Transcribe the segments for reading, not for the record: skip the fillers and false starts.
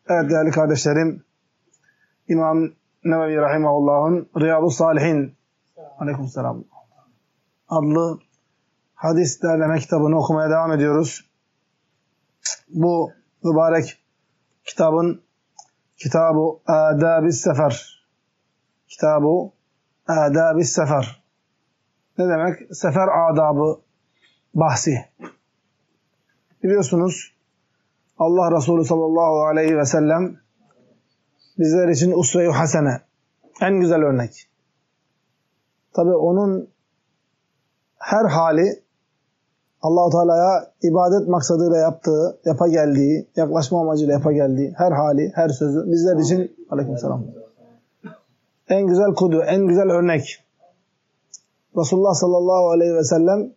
Evet değerli kardeşlerim, İmam Nevevi Rahimahullah'ın Riyadus Salihin Aleykümselam adlı hadis derleme kitabını okumaya devam ediyoruz. Bu mübarek kitabın Kitab-ı Âdâb-ı Sefer. Kitab-ı Âdâb-ı Sefer. Ne demek? Sefer adabı bahsi. Biliyorsunuz Allah Resulü sallallahu aleyhi ve sellem bizler için usve-i hasene, en güzel örnek. Tabi onun her hali Allah-u Teala'ya ibadet maksadıyla yaptığı, yapa geldiği, yaklaşma amacıyla yapa geldiği her hali, her sözü bizler için aleykümselam en güzel kudu, en güzel örnek. Resulullah sallallahu aleyhi ve sellem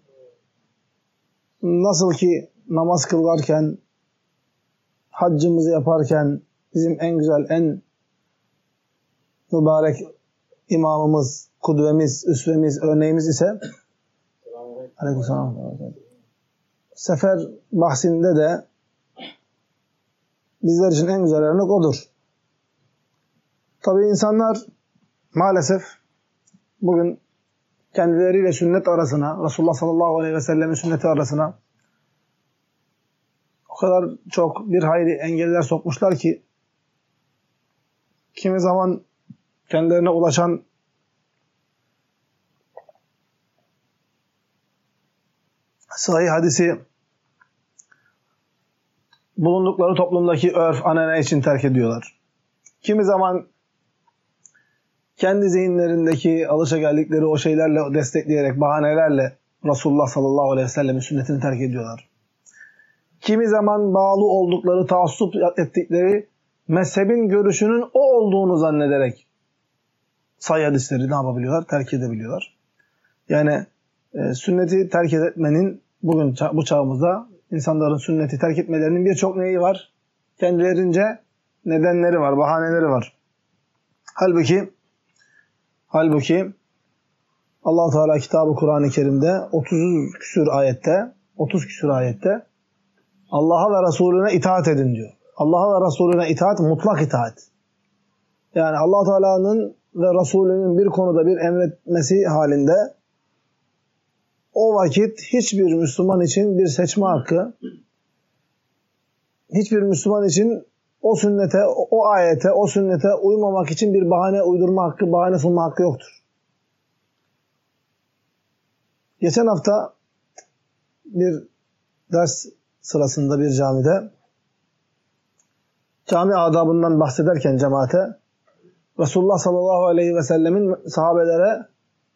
nasıl ki namaz kılarken, haccımızı yaparken bizim en güzel, en mübarek imamımız, kudvemiz, üsvemiz, örneğimiz ise aleykümselam. Sefer bahsinde de bizler için en güzel örnek odur. Tabii insanlar maalesef bugün kendileriyle sünnet arasına, Resulullah sallallahu aleyhi ve sellemin sünneti arasına o kadar çok bir hayli engeller sokmuşlar ki kimi zaman kendilerine ulaşan sahih hadisi bulundukları toplumdaki örf, anane için terk ediyorlar. Kimi zaman kendi zihinlerindeki alışageldikleri o şeylerle destekleyerek, bahanelerle Resulullah sallallahu aleyhi ve sellemin sünnetini terk ediyorlar. Kimi zaman bağlı oldukları, taassup ettikleri mezhebin görüşünün o olduğunu zannederek sahih hadisleri ne yapabiliyorlar? Terk edebiliyorlar. Yani sünneti terk etmenin bugün bu çağımızda insanların sünneti terk etmelerinin birçok neyi var? Kendilerince nedenleri var, bahaneleri var. Halbuki Allah-u Teala kitabı Kur'an-ı Kerim'de 30 küsur ayette Allah'a ve Resulüne itaat edin diyor. Allah'a ve Resulüne itaat mutlak itaat. Yani Allah Teala'nın ve Resulünün bir konuda bir emretmesi halinde o vakit hiçbir Müslüman için bir seçme hakkı, hiçbir Müslüman için o sünnete, o ayete, o sünnete uymamak için bir bahane uydurma hakkı, bahane sunma hakkı yoktur. Geçen hafta bir ders sırasında bir camide cami adabından bahsederken cemaate Resulullah sallallahu aleyhi ve sellemin sahabelere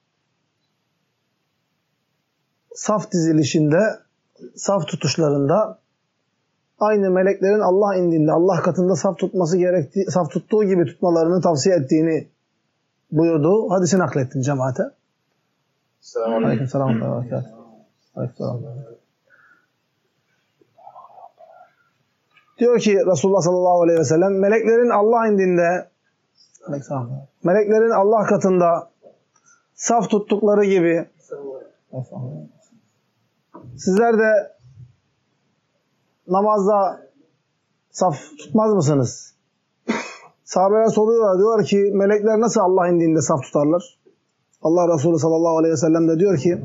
saf dizilişinde, saf tutuşlarında aynı meleklerin Allah indinde, Allah katında saf tutması gerektiği, saf tuttuğu gibi tutmalarını tavsiye ettiğini buyurduğu hadisi naklettim cemaate. Aleykümselam. Aleykümselam. Diyor ki Resulullah sallallahu aleyhi ve sellem meleklerin Allah indinde, meleklerin Allah katında saf tuttukları gibi sizler de namazda saf tutmaz mısınız? Sahabeler soruyorlar. Diyorlar ki melekler nasıl Allah indiğinde saf tutarlar? Allah Resulü sallallahu aleyhi ve sellem de diyor ki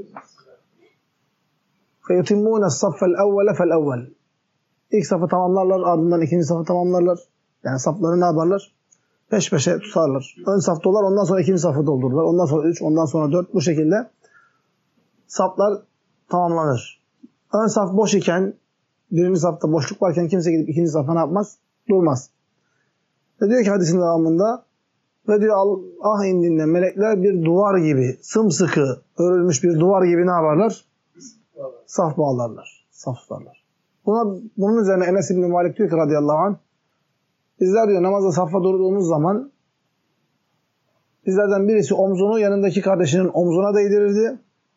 فَيُتِمُّونَ الصَّفَّ الْاَوَّلَ فَالْاَوَّلِ İlk safı tamamlarlar, ardından ikinci safı tamamlarlar. Yani safları ne yaparlar? Peş peşe tutarlar. Ön safta olar, ondan sonra ikinci safı doldururlar. Ondan sonra 3, ondan sonra 4. Bu şekilde saflar tamamlanır. Ön saf boş iken, birinci safta boşluk varken kimse gidip ikinci safa ne yapmaz? Durmaz. Ve diyor ki hadisin devamında ve diyor Allah indinde melekler bir duvar gibi, sımsıkı örülmüş bir duvar gibi ne yaparlar? Saf bağlarlar. Saf tutarlar. Bunun üzerine Enes İbni Malik diyor ki radıyallahu anh bizler diyor namazda saffa durduğumuz zaman bizlerden birisi omzunu yanındaki kardeşinin omzuna değdirirdi.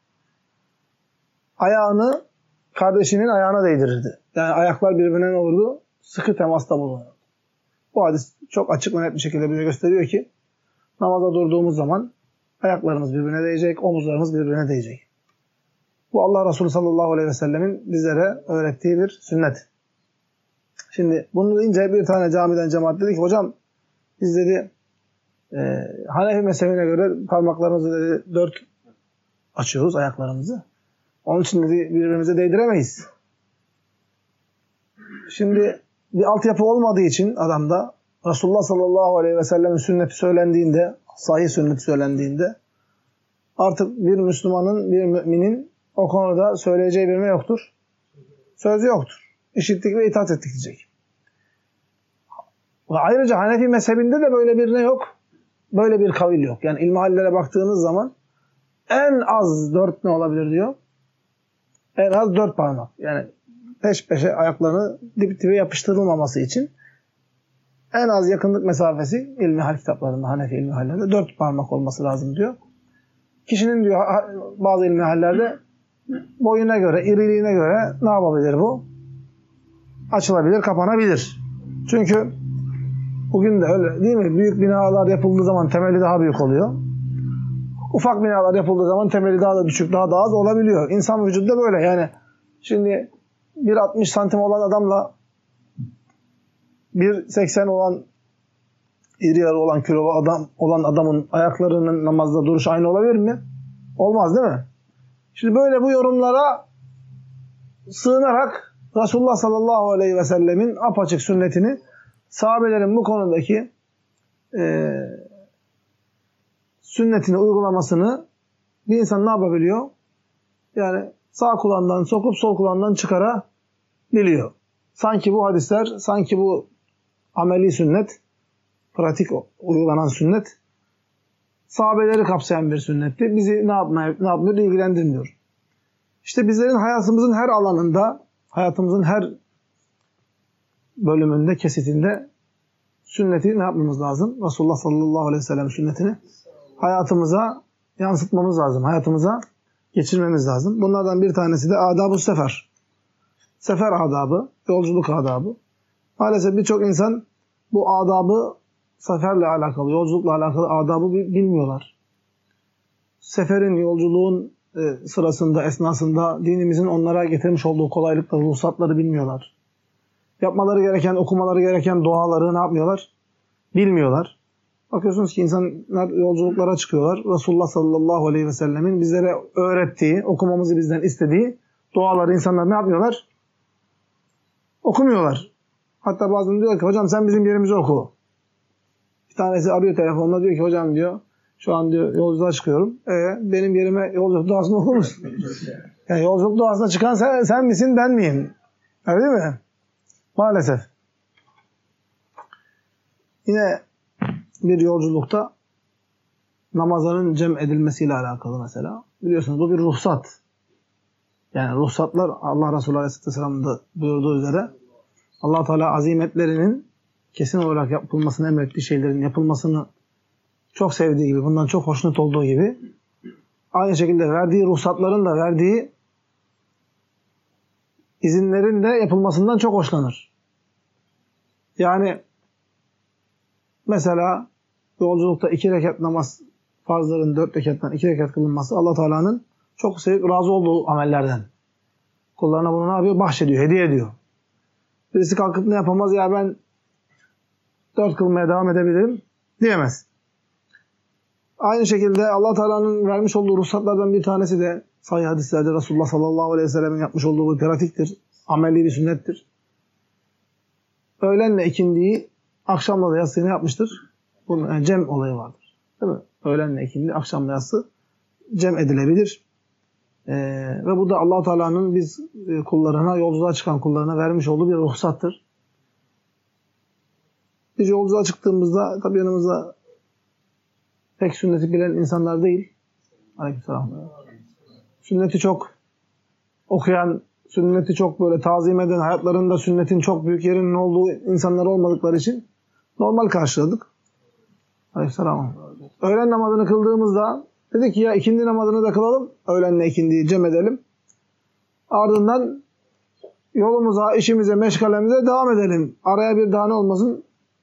Ayağını kardeşinin ayağına değdirirdi. Yani ayaklar birbirine ne olurdu? Sıkı temasta bulunurdu. Bu hadis çok açık ve net bir şekilde bize gösteriyor ki namaza durduğumuz zaman ayaklarımız birbirine değecek, omuzlarımız birbirine değecek. Bu Allah Resulü sallallahu aleyhi ve sellemin bizlere öğrettiği bir sünnet. Şimdi bunu deyince bir tane camiden cemaat dedi ki hocam biz dedi Hanefi mezhebine göre parmaklarımızı dedi 4 açıyoruz ayaklarımızı. Onun için dedi birbirimize değdiremeyiz. Şimdi bir altyapı olmadığı için adamda Resulullah sallallahu aleyhi ve sellem'in sünneti söylendiğinde, sahih sünneti söylendiğinde artık bir Müslümanın, bir müminin o konuda söyleyeceği bir ne yoktur? Sözü yoktur. İşittik ve itaat ettik diyecek. Ve ayrıca Hanefi mezhebinde de böyle bir ne yok? Böyle bir kavil yok. Yani ilmihallere baktığınız zaman en az 4 ne olabilir diyor? En az 4 parmak. Yani peş peşe ayaklarını dip dibe yapıştırılmaması için en az yakınlık mesafesi ilmihal kitaplarında, Hanefi ilmihallerinde 4 parmak olması lazım diyor. Kişinin diyor bazı ilmihallerde boyuna göre, iriliğine göre ne yapabilir bu? Açılabilir, kapanabilir. Çünkü bugün de öyle değil mi? Büyük binalar yapıldığı zaman temeli daha büyük oluyor. Ufak binalar yapıldığı zaman temeli daha da düşük, daha da az olabiliyor. İnsan vücudu da böyle. Yani şimdi 1.60 santim olan adamla 1.80 olan iri yarı olan kilolu adam olan adamın ayaklarının namazda duruşu aynı olabilir mi? Olmaz değil mi? Şimdi böyle bu yorumlara sığınarak Resulullah sallallahu aleyhi ve sellemin apaçık sünnetini, sahabelerin bu konudaki sünnetini uygulamasını bir insan ne yapabiliyor? Yani sağ kulağından sokup sol kulağından çıkarabiliyor. Sanki bu hadisler, sanki bu ameli sünnet, pratik uygulanan sünnet, sahabeleri kapsayan bir sünnetti. Bizi ne yapmıyor? İlgilendirmiyor. İşte bizlerin hayatımızın her alanında, hayatımızın her bölümünde, kesitinde sünneti ne yapmamız lazım? Resulullah sallallahu aleyhi ve sellem sünnetini hayatımıza yansıtmamız lazım. Hayatımıza geçirmemiz lazım. Bunlardan bir tanesi de adab-ı sefer. Sefer adabı, yolculuk adabı. Maalesef birçok insan bu adabı seferle alakalı, yolculukla alakalı adabı bilmiyorlar. Seferin, yolculuğun sırasında, esnasında dinimizin onlara getirmiş olduğu kolaylıkları, ruhsatları bilmiyorlar. Yapmaları gereken, okumaları gereken duaları ne yapmıyorlar? Bilmiyorlar. Bakıyorsunuz ki insanlar yolculuklara çıkıyorlar. Resulullah sallallahu aleyhi ve sellemin bizlere öğrettiği, okumamızı bizden istediği duaları insanlar ne yapmıyorlar? Okumuyorlar. Hatta bazen diyor ki hocam sen bizim yerimizi oku. Bir tanesi arıyor telefonla diyor ki hocam diyor şu an diyor yolculuğa çıkıyorum. Benim yerime yolculuk duasını okur musun? Yani yolculuk duasına çıkan sen misin ben miyim? Öyle değil mi? Maalesef. Yine bir yolculukta namazların cem edilmesiyle alakalı mesela. Biliyorsunuz bu bir ruhsat. Yani ruhsatlar Allah Resulü Aleyhisselam'ın da buyurduğu üzere Allah Teala azimetlerinin kesin olarak yapılmasını emrettiği şeylerin yapılmasını çok sevdiği gibi, bundan çok hoşnut olduğu gibi aynı şekilde verdiği ruhsatların da verdiği izinlerin de yapılmasından çok hoşlanır. Yani mesela yolculukta 2 rekat namaz farzların 4 rekattan 2 rekat kılınması Allah Teala'nın çok sevip razı olduğu amellerden. Kullarına bunu ne yapıyor? Bahşediyor, hediye ediyor. Birisi kalkıp ne yapamaz? Ya ben 4 kılmaya devam edebilirim diyemez. Aynı şekilde Allah Teala'nın vermiş olduğu ruhsatlardan bir tanesi de sahih hadislerde Resulullah sallallahu aleyhi ve sellem'in yapmış olduğu bir pratiktir. Ameli bir sünnettir. Öğlenle ikindiyi akşamla da yatsıyı ne yapmıştır? Bunun yani cem olayı vardır. Değil mi? Öğlenle ikindi, akşamla yatsı cem edilebilir. Ve bu da Allah Teala'nın biz kullarına, yolculuğa çıkan kullarına vermiş olduğu bir ruhsattır. Biz yolculuğa çıktığımızda tabii yanımızda pek sünneti bilen insanlar değil. Aleykümselam. Sünneti çok okuyan, sünneti çok böyle tazim eden, hayatlarında sünnetin çok büyük yerinin olduğu insanlar olmadıkları için normal karşıladık. Aleykümselam. Öğlen namazını kıldığımızda dedik ki ya ikindi namazını da kılalım, öğlenle ikindiyi cem edelim. Ardından yolumuza, işimize, meşgalemize devam edelim. Araya bir daha ne olmasın?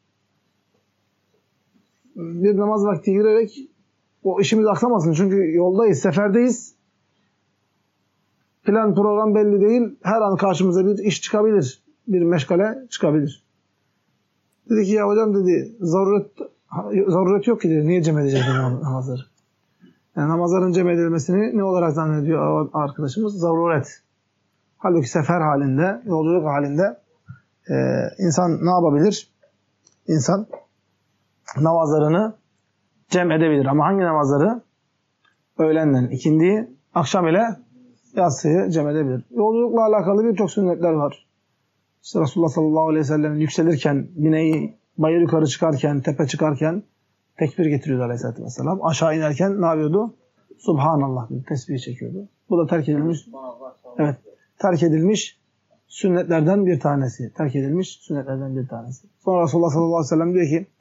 Bir namaz vakti girerek o işimiz aksamasın. Çünkü yoldayız, seferdeyiz. Plan, program belli değil. Her an karşımıza bir iş çıkabilir. bir meşgale çıkabilir. Dedi ki ya hocam dedi zaruret yok ki dedi. Niye cem edeceğiz namazları? Yani namazların cem edilmesini ne olarak zannediyor arkadaşımız? Zaruret. Halbuki sefer halinde, yolculuk halinde insan ne yapabilir? İnsan namazlarını cem edebilir. Ama hangi namazları? Öğlenden ikindiyi, akşam ile yatsıyı cem edebilir. Yolculukla alakalı birçok sünnetler var. İşte Resulullah sallallahu aleyhi ve sellem yükselirken, bineği bayır yukarı çıkarken, tepe çıkarken tekbir getiriyordu aleyhissalatü vesselam. Aşağı inerken ne yapıyordu? Subhanallah diye tesbih çekiyordu. Bu da terk edilmiş. Evet. Terk edilmiş sünnetlerden bir tanesi. Terk edilmiş sünnetlerden bir tanesi. Sonra Resulullah sallallahu aleyhi ve sellem diyor ki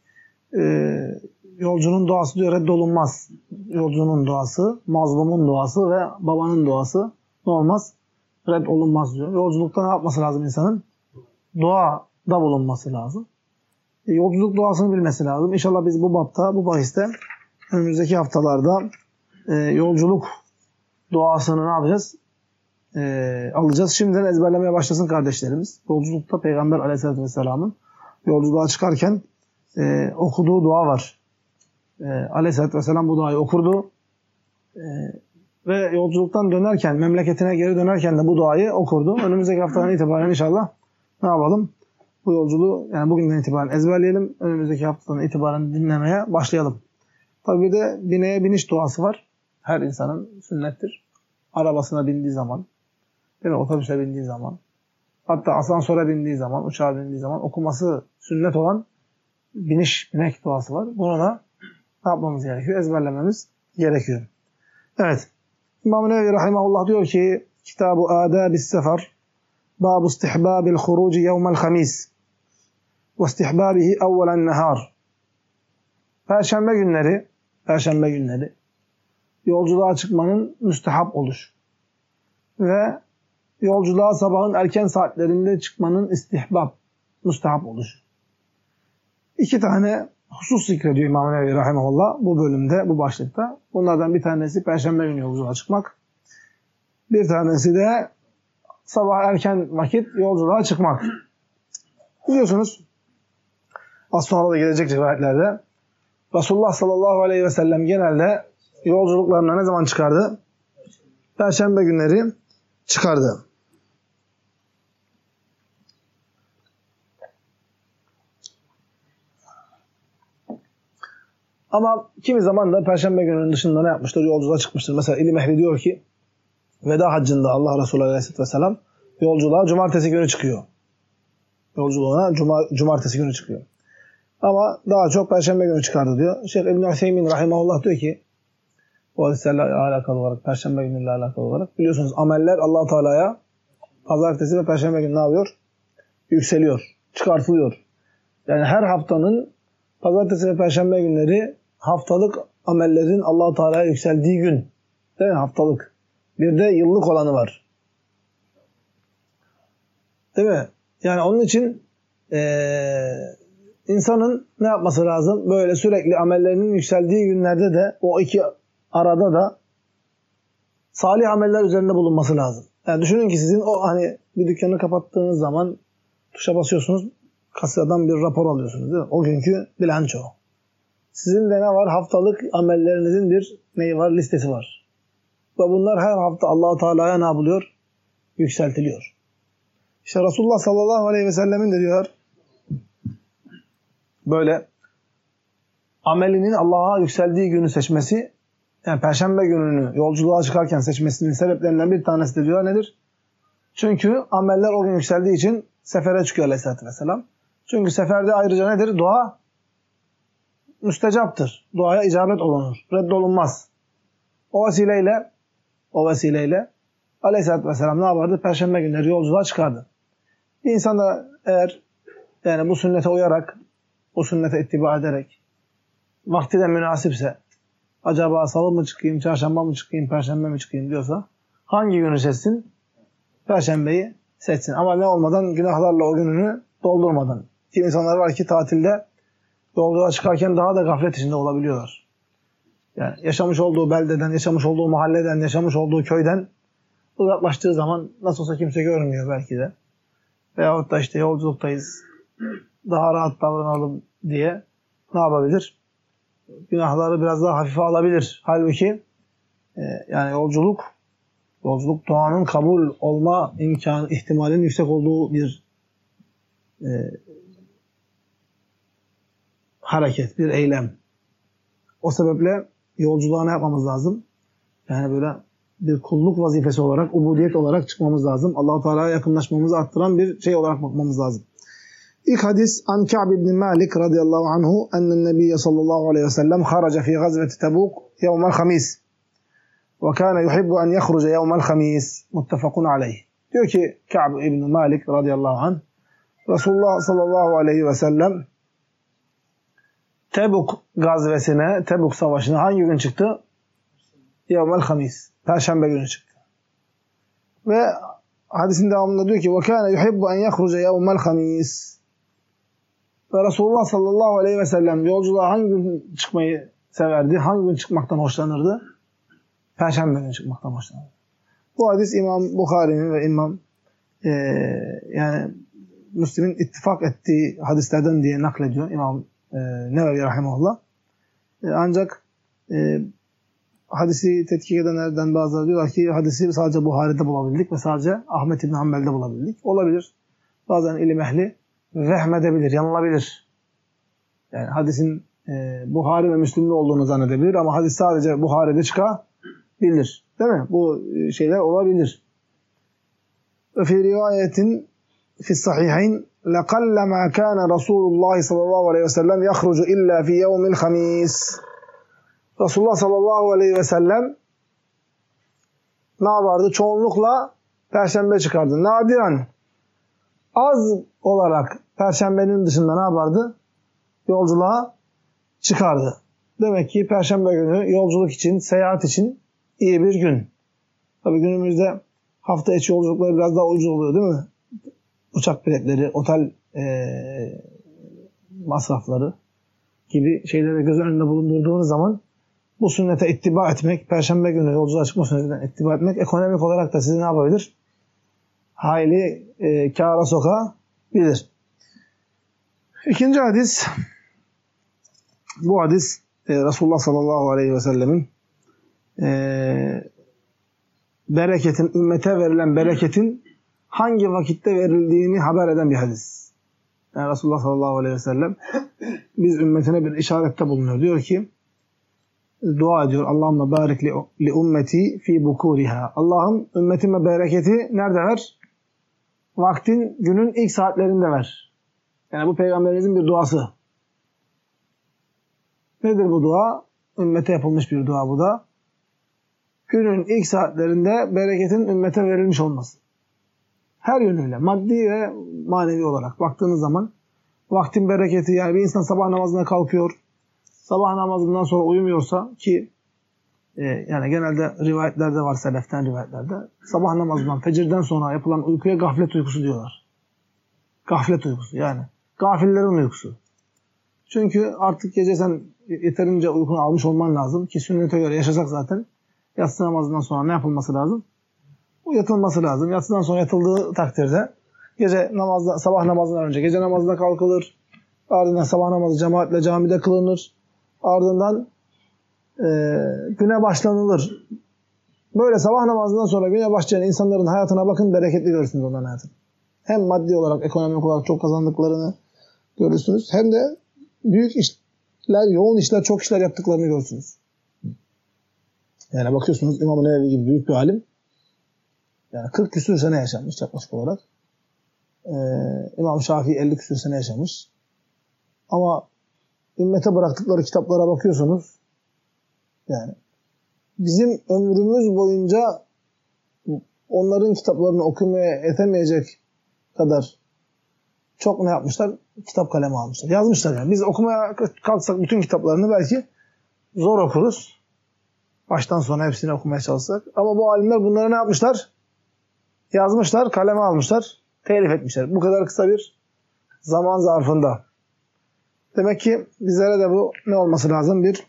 yolcunun duası diyor reddolunmaz. Yolcunun duası, mazlumun duası ve babanın duası ne olmaz? Reddolunmaz diyor. Yolculukta ne yapması lazım insanın? Duada bulunması lazım. Yolculuk duasını bilmesi lazım. İnşallah biz bu bapta, bu bahiste önümüzdeki haftalarda yolculuk duasını ne yapacağız? Alacağız. Şimdiden ezberlemeye başlasın kardeşlerimiz. Yolculukta Peygamber Aleyhisselatü Vesselam'ın yolculuğa çıkarken okuduğu dua var. Aleyhisselatü Vesselam bu duayı okurdu. Ve yolculuktan dönerken, memleketine geri dönerken de bu duayı okurdu. Önümüzdeki haftadan itibaren inşallah ne yapalım? Bu yolculuğu yani bugünden itibaren ezberleyelim. Önümüzdeki haftadan itibaren dinlemeye başlayalım. Tabii bir de bineğe biniş duası var. Her insanın sünnettir. Arabasına bindiği zaman, değil mi? Otobüse bindiği zaman, hatta asansöre bindiği zaman, uçağa bindiği zaman okuması sünnet olan binek duası var. Bunu da ne yapmamız gerekiyor? Ezberlememiz gerekiyor. Evet. İmam-ı Nevevi Rahimahullah diyor ki Kitab-ı Âdâbis Sefer Bâb-ı istihbâbil huruci yevmel hamis ve istihbâbihi evvelen nehâr. Perşembe günleri yolculuğa çıkmanın müstehap oluş ve yolculuğa sabahın erken saatlerinde çıkmanın müstehap oluş. İki tane husus zikrediyor İmam-ı Nevevi Rahimahullah bu bölümde, bu başlıkta. Bunlardan bir tanesi Perşembe günü yolculuğa çıkmak. Bir tanesi de sabah erken vakit yolculuğa çıkmak. Biliyorsunuz, az sonra da gelecek rivayetlerde Resulullah sallallahu aleyhi ve sellem genelde yolculuklarına ne zaman çıkardı? Perşembe günleri çıkardı. Ama kimi zaman da Perşembe gününün dışında ne yapmıştır? Yolculuğa çıkmıştır. Mesela İlim ehli diyor ki veda haccında Allah Resulü Aleyhisselatü Vesselam yolculuğa cumartesi günü çıkıyor. Yolculuğuna cumartesi günü çıkıyor. Ama daha çok Perşembe günü çıkardı diyor. Şeyh İbn-i Hüseyin Rahimahullah diyor ki bu hadislerle alakalı olarak, Perşembe günüyle alakalı olarak biliyorsunuz ameller Allah-u Teala'ya Pazartesi ve Perşembe günü ne yapıyor? Yükseliyor, çıkartılıyor. Yani her haftanın Pazartesi ve Perşembe günleri haftalık amellerin Allah-u Teala'ya yükseldiği gün. Değil mi? Haftalık. Bir de yıllık olanı var. Değil mi? Yani onun için insanın ne yapması lazım? Böyle sürekli amellerinin yükseldiği günlerde de o iki arada da salih ameller üzerinde bulunması lazım. Yani düşünün ki sizin o hani bir dükkanı kapattığınız zaman tuşa basıyorsunuz, kasadan bir rapor alıyorsunuz değil mi? O günkü bilanço. Sizin de ne var? Haftalık amellerinizin bir neyi var? Listesi var. Ve bunlar her hafta Allah-u Teala'ya ne yapılıyor? Yükseltiliyor. İşte Resulullah sallallahu aleyhi ve sellemin de diyor böyle amelinin Allah'a yükseldiği günü seçmesi, yani Perşembe gününü yolculuğa çıkarken seçmesinin sebeplerinden bir tanesi de diyor nedir? Çünkü ameller o gün yükseldiği için sefere çıkıyor Aleyhisselatü Vesselam. Çünkü seferde ayrıca nedir? Dua müstecaptır. Duaya icabet olunur. Reddolunmaz. O vesileyle Aleyhisselatü Vesselam ne yapardı? Perşembe günleri yolculuğa çıkardı. Bir insan da eğer yani bu sünnete uyarak, bu sünnete ittiba ederek vakti de münasipse acaba salı mı çıkayım, çarşamba mı çıkayım, perşembe mi çıkayım diyorsa hangi günü seçsin? Perşembeyi seçsin. Ama ne olmadan günahlarla o gününü doldurmadan. Kim insanlar var ki tatilde yolculuğa çıkarken daha da gaflet içinde olabiliyorlar. Yani yaşamış olduğu beldeden, yaşamış olduğu mahalleden, yaşamış olduğu köyden uzaklaştığı zaman nasıl olsa kimse görmüyor belki de. veyahut da işte yolculuktayız, daha rahat davranalım diye ne yapabilir? Günahları biraz daha hafife alabilir. Halbuki yani yolculuk duanın kabul olma ihtimalinin yüksek olduğu bir hareket, bir eylem. O sebeple yolculuğa ne yapmamız lazım? Yani böyle bir kulluk vazifesi olarak, ubudiyet olarak çıkmamız lazım. Allah-u Teala'ya yakınlaşmamızı arttıran bir şey olarak bakmamız lazım. İlk hadis an Ka'b ibn Malik radıyallahu anhu ennen nebiyye sallallahu aleyhi ve sellem haraca fi gazveti Tebuk yevmel hamis ve kâne yuhibbu en yehruca yevmel hamis muttefakun aleyh. Diyor ki Ka'b ibn Malik radıyallahu anh Resulullah sallallahu aleyhi ve sellem Tebuk gazvesine, Tebuk savaşına hangi gün çıktı? Yevmel hamis. Perşembe günü çıktı. Ve hadisin devamında diyor ki وَكَانَ يُحِبُّ اَنْ يَخْرُجَ يَوْمَ الْخَمِيسِ Ve Resulullah sallallahu aleyhi ve sellem yolculuğa hangi gün çıkmayı severdi? Hangi gün çıkmaktan hoşlanırdı? Perşembe günü çıkmaktan hoşlanırdı. Bu hadis İmam Bukhari'nin ve İmam yani Müslim'in ittifak ettiği hadislerden diye naklediyor İmam Nevevi rahimahullah. Ancak hadisi tetkik edenlerden bazıları diyorlar ki hadisi sadece Buhari'de bulabildik ve sadece Ahmet İbn Hanbel'de bulabildik. Olabilir. Bazen ilim ehli vehmedebilir, yanılabilir. Yani hadisin Buhari ve Müslim'de olduğunu zannedebilir ama hadis sadece Buhari'de çıkabilir. Değil mi? Bu şeyler olabilir. Ve fi rivayetin fi sahihayn لَقَلَّمَا كَانَ رَسُولُ اللّٰهِ sallallahu aleyhi ve sellem يَخْرُجُ إِلَّا فِي يَوْمِ الْخَمِيسِ Resulullah sallallahu aleyhi ve sellem ne yapardı? Çoğunlukla Perşembe çıkardı. Nadiren az olarak Perşembenin dışında ne yapardı? Yolculuğa çıkardı. Demek ki Perşembe günü yolculuk için, seyahat için iyi bir gün. Tabii günümüzde hafta içi yolculukları biraz daha ucuz oluyor değil mi? Uçak biletleri, otel masrafları gibi şeyleri göz önünde bulundurduğunuz zaman bu sünnete ittiba etmek, Perşembe günü yolculuğa çıkma sünnetine ittiba etmek ekonomik olarak da sizi ne yapabilir? Hayli kâra sokabilir. İkinci hadis, bu hadis Resulullah sallallahu aleyhi ve sellemin bereketin, ümmete verilen bereketin hangi vakitte verildiğini haber eden bir hadis. Yani Resulullah sallallahu aleyhi ve sellem biz ümmetine bir işarette bulunuyor. Diyor ki, dua ediyor. Allahümme barik li ümmeti fi bukuriha. Allah'ım ümmetime bereketi nerede ver? Vaktin, günün ilk saatlerinde ver. Yani bu Peygamberimizin bir duası. Nedir bu dua? Ümmete yapılmış bir dua bu da. Günün ilk saatlerinde bereketin ümmete verilmiş olması. Her yönüyle, maddi ve manevi olarak baktığınız zaman vaktin bereketi, yani bir insan sabah namazına kalkıyor, sabah namazından sonra uyumuyorsa ki yani genelde rivayetlerde var, seleften rivayetlerde, sabah namazından, fecirden sonra yapılan uykuya gaflet uykusu diyorlar. Gaflet uykusu yani. Gafillerin uykusu. Çünkü artık gece sen yeterince uykunu almış olman lazım ki sünnete göre yaşasak zaten yatsı namazından sonra ne yapılması lazım? Bu yatılması lazım. Yatsıdan sonra yatıldığı takdirde gece namazda, sabah namazından önce gece namazına kalkılır. Ardından sabah namazı cemaatle camide kılınır. Ardından güne başlanılır. Böyle sabah namazından sonra güne başlayan insanların hayatına bakın, bereketli görürsünüz onların hayatını. Hem maddi olarak, ekonomik olarak çok kazandıklarını görürsünüz. Hem de büyük işler, yoğun işler, çok işler yaptıklarını görürsünüz. Yani bakıyorsunuz İmam-ı Nevevi gibi büyük bir alim. Yani 40 küsür sene yaşamış yaklaşık olarak. İmam Şafii 50 küsür sene yaşamış. Ama ümmete bıraktıkları kitaplara bakıyorsunuz. Yani bizim ömrümüz boyunca onların kitaplarını okumaya yetemeyecek kadar çok ne yapmışlar? Kitap kalemi almışlar. Yazmışlar yani. Biz okumaya kalksak bütün kitaplarını belki zor okuruz. Baştan sona hepsini okumaya çalışsak. Ama bu alimler bunları ne yapmışlar? Yazmışlar, kaleme almışlar, telif etmişler. Bu kadar kısa bir zaman zarfında. Demek ki bizlere de bu ne olması lazım? Bir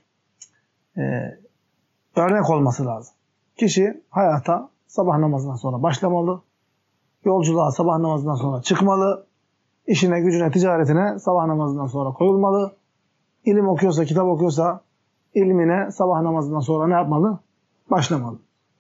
örnek olması lazım. Kişi hayata sabah namazından sonra başlamalı. Yolculuğa sabah namazından sonra çıkmalı. İşine, gücüne, ticaretine sabah namazından sonra koyulmalı. İlim okuyorsa, kitap okuyorsa ilmine sabah namazından sonra ne yapmalı? Başlamalı.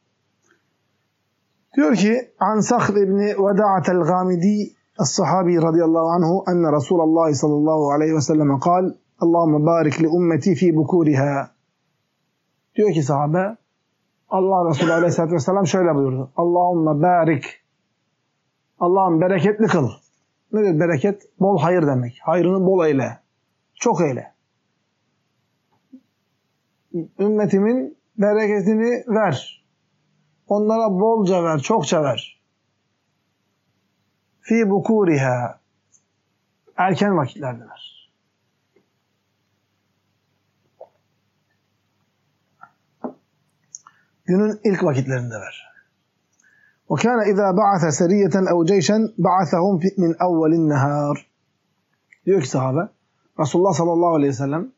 Diyor ki An Sakhr ibn Veda'atel Gamidi Es-Sahabi radıyallahu anhu enne Resulullah sallallahu aleyhi ve sellem kal Allahümme barik li ümmeti fi bukuriha. Diyor ki sahabe Allah Resulü aleyhissalatü vesselam şöyle buyurdu. Allahümme barik. Allah'ım bereketli kıl. Nedir bereket? Bol hayır demek. Hayrını bol eyle. Çok eyle. Ümmetimin bereketini ver. Onlara bolca ver, çokça ver. Fi bukuriha. Erken vakitlerde ver. Günün ilk vakitlerinde ver. وَكَانَ اِذَا بَعَثَ سَرِيَّةً اَوْ جَيْشًا بَعَثَهُمْ مِنْ اَوَّلِ النَّهَارِ. Diyor ki sahabe, Resulullah sallallahu aleyhi ve sellem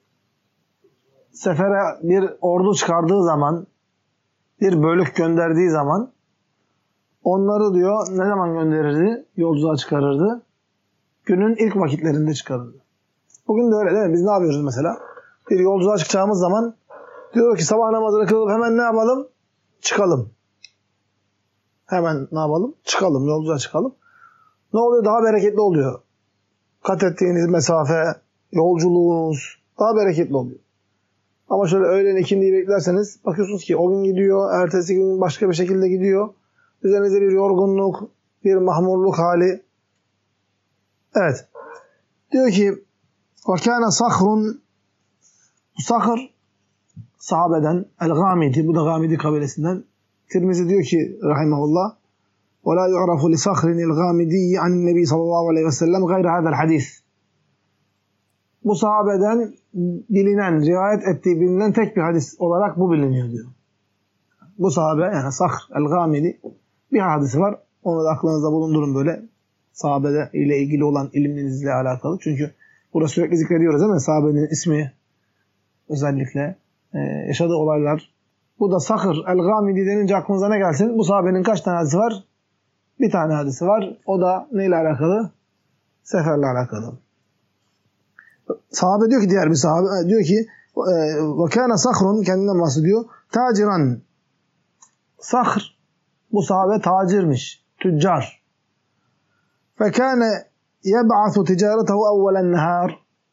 sefere bir ordu çıkardığı zaman, bir bölük gönderdiği zaman onları diyor ne zaman gönderirdi? Yolculuğa çıkarırdı. Günün ilk vakitlerinde çıkarırdı. Bugün de öyle değil mi? Biz ne yapıyoruz mesela? Bir yolculuğa çıkacağımız zaman diyor ki sabah namazını kılıp hemen ne yapalım? Çıkalım. Hemen ne yapalım? Çıkalım. Yolculuğa çıkalım. Ne oluyor? Daha bereketli oluyor. Kat ettiğiniz mesafe, yolculuğunuz daha bereketli oluyor. Ama şöyle öğlen ikindiyi beklerseniz bakıyorsunuz ki o gün gidiyor, ertesi gün başka bir şekilde gidiyor. Üzerinizde bir yorgunluk, bir mahmurluk hali. Evet. Diyor ki وَكَانَ صَخْرٌ Sakhr sahabeden El-Gamidi, bu da Gamidi kabilesinden. Tirmizi diyor ki rahimahullah وَلَا يُعْرَفُ لِسَخْرٍ الْغَامِدِيِّ عَنِ النَّبِي sallallahu aleyhi ve sellem غَيْرَ هَذَا الْحَدِيثِ. Bu sahabeden bilinen, rivayet ettiği bilinen tek bir hadis olarak bu biliniyor diyor. Bu sahabe yani Sakhr el-Gamidi bir hadisi var. Onu da aklınızda bulundurun böyle. Sahabede ile ilgili olan ilminizle alakalı. Çünkü burada sürekli zikrediyoruz değil mi? Sahabenin ismi özellikle yaşadığı olaylar. Bu da Sakhr el-Gamidi denince aklınıza ne gelsin? Bu sahabenin kaç tane hadisi var? Bir tane hadisi var. O da neyle alakalı? Seferle alakalı. Sahabe diyor ki diğer bir sahabe diyor ki وَكَانَ صَخْرٌ kendinden bahsediyor. Taciran. Sakhr bu sahabe tacirmiş. Tüccar. فَكَانَ يَبْعَثُ تِجَارَتَهُ اَوَّلَ النَّهَارِ.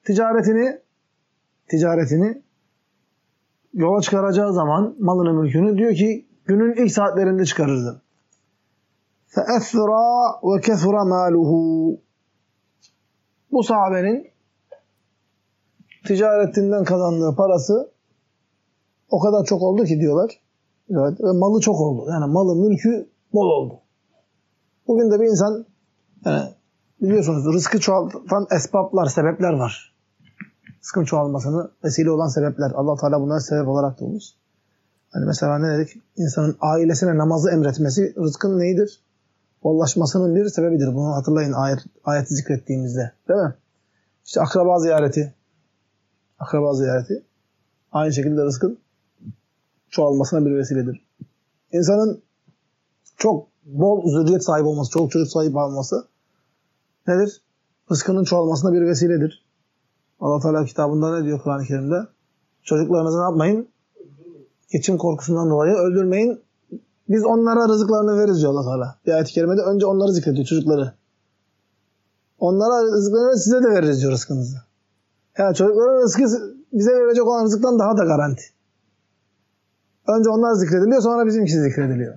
Ticaretini yola çıkaracağı zaman malını mülkünü diyor ki günün ilk saatlerinde çıkarırdı. فَأَثْرَى وَكَثُرَ مَالُهُ. Bu sahabenin ticaretinden kazandığı parası o kadar çok oldu ki diyorlar. Evet, ve malı çok oldu. Yani malı, mülkü bol oldu. Bugün de bir insan yani biliyorsunuz rızkı çoğaltan esbaplar, sebepler var. Rızkın çoğalmasını vesile olan sebepler. Allah Teala bunlara sebep olarak bulmuş. Hani mesela ne dedik? İnsanın ailesine namazı emretmesi rızkın neyidir? Bollaşmasının bir sebebidir. Bunu hatırlayın ayeti zikrettiğimizde. Değil mi? İşte akraba ziyareti. Akraba ziyareti aynı şekilde rızkın çoğalmasına bir vesiledir. İnsanın çok bol zürriyet sahibi olması, çok çocuk sahibi olması nedir? Rızkının çoğalmasına bir vesiledir. Allah Teala kitabında ne diyor Kur'an-ı Kerim'de? Çocuklarınızı ne yapmayın? Geçim korkusundan dolayı öldürmeyin. Biz onlara rızıklarını veririz diyor Allah Teala. Bir ayet-i kerimede önce onları zikrediyor, çocukları. Onlara rızıklarını size de veririz diyor rızkınızı. Yani çocukların rızkı bize verecek olan rızıktan daha da garanti. Önce onlar zikrediliyor, sonra bizimkisi zikrediliyor.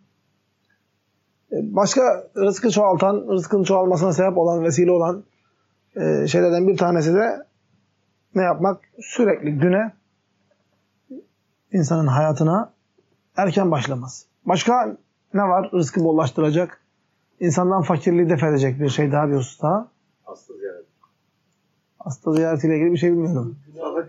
Başka rızkı çoğaltan, rızkın çoğalmasına sebep olan, vesile olan şeylerden bir tanesi de ne yapmak? Sürekli güne, insanın hayatına erken başlaması. Başka ne var? Rızkı bollaştıracak, insandan fakirliği def edecek bir şey daha, bir husus daha. Hasta ziyareti. Hasta ziyaretiyle ilgili bir şey bilmiyorum.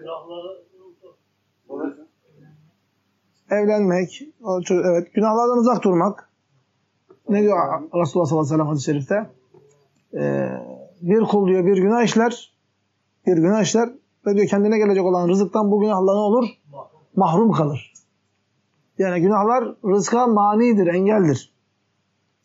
Evlenmek, evet, günahlardan uzak durmak. Ne diyor Resulullah sallallahu aleyhi ve sellem hadis-i şerifte? Bir kul diyor bir günah işler ve diyor kendine gelecek olan rızıktan bu günahla ne olur? Mahrum kalır. Yani günahlar rızka manidir, engeldir.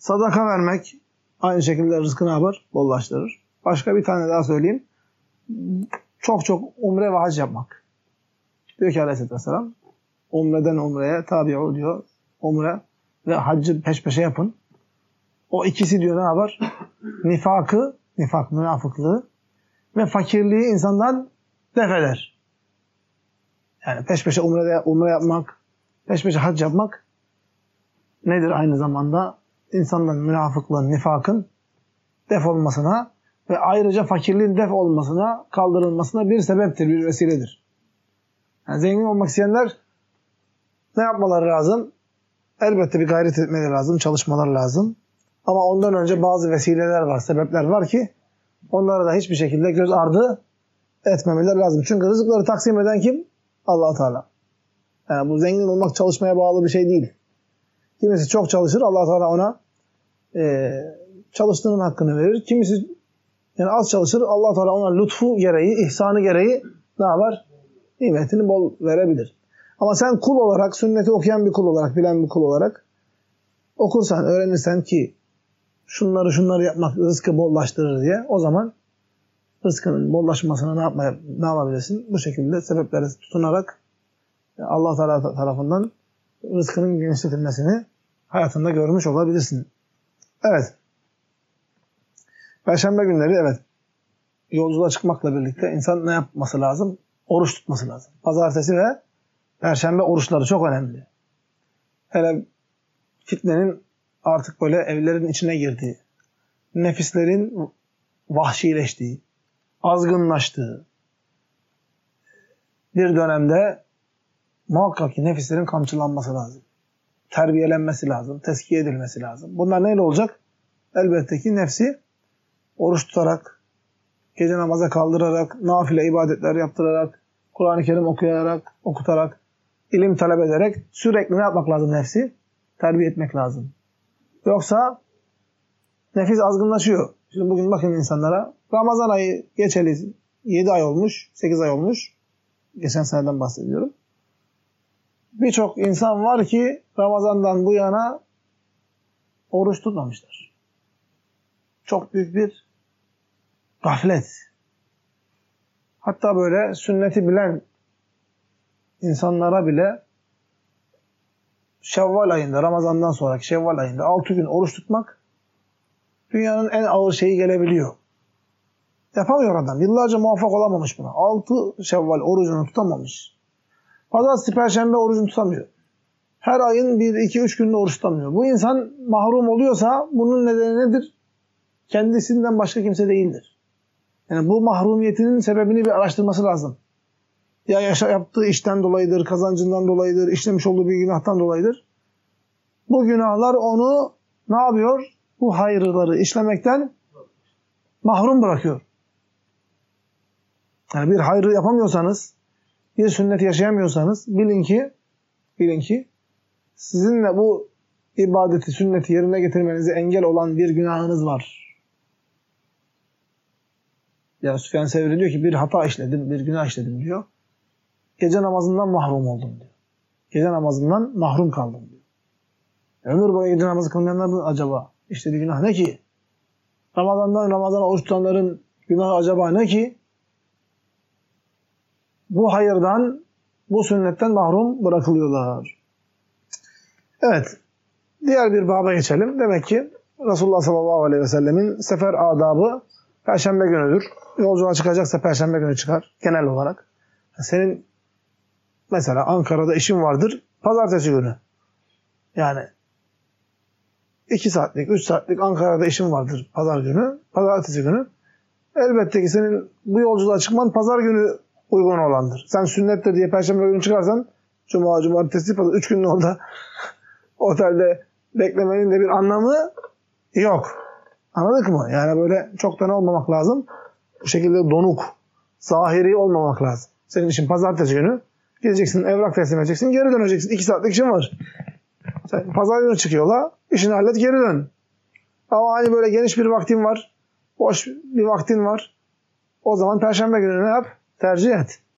Sadaka vermek aynı şekilde rızkı ne yapar? Bollaştırır. Başka bir tane daha söyleyeyim. Çok çok umre ve hac yapmak. Diyor ki Aleyhisselatü Vesselam, umreden umreye tabi'u diyor. Umre ve haccı peş peşe yapın. O ikisi diyor ne yapar? Nifak, münafıklığı ve fakirliği insandan def eder. Yani peş peşe umre yapmak, peş peşe hac yapmak nedir aynı zamanda? İnsandan münafıklığın, nifakın def olmasına ve ayrıca fakirliğin def olmasına, kaldırılmasına bir sebeptir, bir vesiledir. Yani zengin olmak isteyenler ne yapmaları lazım? Elbette bir gayret etmeleri lazım, çalışmaları lazım. Ama ondan önce bazı vesileler var, sebepler var ki onlara da hiçbir şekilde göz ardı etmemeleri lazım. Çünkü rızıkları taksim eden kim? Allah Teala. Yani bu zengin olmak çalışmaya bağlı bir şey değil. Kimisi çok çalışır, Allah Teala ona çalıştığının hakkını verir. Kimisi yani az çalışır, Allah Teala ona lütfu gereği, ihsanı gereği ne yapar? Nimetini bol verebilir. Ama sen kul olarak, sünneti okuyan bir kul olarak, bilen bir kul olarak okursan, öğrenirsen ki şunları yapmak rızkı bollaştırır diye, o zaman rızkının bollaşmasına ne yapabilirsin? Bu şekilde sebeplere tutunarak Allah Teala tarafından rızkının genişletilmesini hayatında görmüş olabilirsin. Evet. Perşembe günleri evet yolculuğa çıkmakla birlikte insan ne yapması lazım? Oruç tutması lazım. Pazartesi ve Perşembe oruçları çok önemli. Hele fitnenin artık böyle evlerin içine girdiği, nefislerin vahşileştiği, azgınlaştığı bir dönemde muhakkak ki nefislerin kamçılanması lazım. Terbiyelenmesi lazım, teskiye edilmesi lazım. Bunlar neyle olacak? Elbette ki nefsi oruç tutarak, gece namaza kaldırarak, nafile ibadetler yaptırarak, Kur'an-ı Kerim okuyarak, okutarak, ilim talep ederek sürekli ne yapmak lazım nefsi? Terbiye etmek lazım. Yoksa nefis azgınlaşıyor. Şimdi bugün bakın insanlara, Ramazan ayı geçeli 7 ay olmuş, 8 ay olmuş. Geçen seneden bahsediyorum. Birçok insan var ki Ramazan'dan bu yana oruç tutmamışlar. Çok büyük bir gaflet. Hatta böyle sünneti bilen insanlara bile Şevval ayında, Ramazan'dan sonraki Şevval ayında 6 gün oruç tutmak dünyanın en ağır şeyi gelebiliyor. Yapamıyor adam. Yıllarca muvaffak olamamış buna. 6 Şevval orucunu tutamamış. Pazartesi, Perşembe orucunu tutamıyor. Her ayın 1, 2, 3 günde oruç tutamıyor. Bu insan mahrum oluyorsa bunun nedeni nedir? Kendisinden başka kimse değildir. Yani bu mahrumiyetinin sebebini bir araştırması lazım. Ya yaptığı işten dolayıdır, kazancından dolayıdır, işlemiş olduğu bir günahtan dolayıdır. Bu günahlar onu ne yapıyor? Bu hayırları işlemekten mahrum bırakıyor. Yani bir hayrı yapamıyorsanız, bir sünneti yaşayamıyorsanız bilin ki sizinle bu ibadeti, sünneti yerine getirmenize engel olan bir günahınız var. Yani Süfyan Sevri diyor ki bir hata işledim, bir günah işledim diyor. Gece namazından mahrum oldum diyor. Gece namazından mahrum kaldım diyor. Ömür boyu gece namazı kılmayanların acaba işlediği günah ne ki? Ramazan oruç tutanların günahı acaba ne ki? Bu hayırdan, bu sünnetten mahrum bırakılıyorlar. Evet. Diğer bir baba geçelim. Demek ki Resulullah sallallahu aleyhi ve sellemin sefer adabı Perşembe günüdür. Yolculuğa çıkacaksa Perşembe günü çıkar genel olarak. Senin mesela Ankara'da işin vardır Pazartesi günü. Yani 2 saatlik, 3 saatlik Ankara'da işin vardır Pazar günü, Pazartesi günü. Elbette ki senin bu yolculuğa çıkman Pazar günü uygun olandır. Sen sünnettir diye Perşembe günü çıkarsan Cuma, Cumartesi, Pazar 3 gün orada otelde beklemenin de bir anlamı yok. Anladık mı? Yani böyle çok da ne olmamak lazım? Bu şekilde donuk, zahiri olmamak lazım. Senin işin Pazartesi günü. Gideceksin, evrak teslim edeceksin, geri döneceksin. 2 saatlik işin var. Sen Pazar günü çıkıyorlar, işini hallet, geri dön. Ama hani böyle geniş bir vaktin var, boş bir vaktin var. O zaman Perşembe günü ne yap? Tercih et.